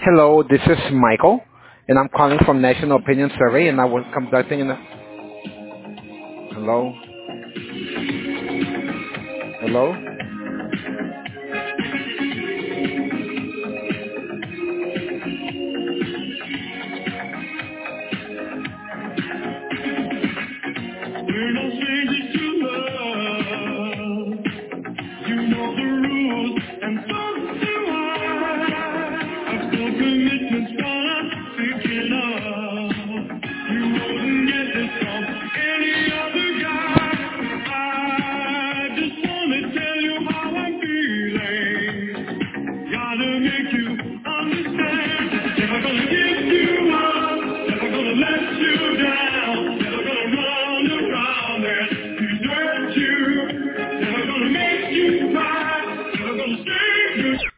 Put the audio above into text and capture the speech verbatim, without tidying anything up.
Hello, this is Michael, and I'm calling from National Opinion Survey, and I was conducting an... Hello? Hello?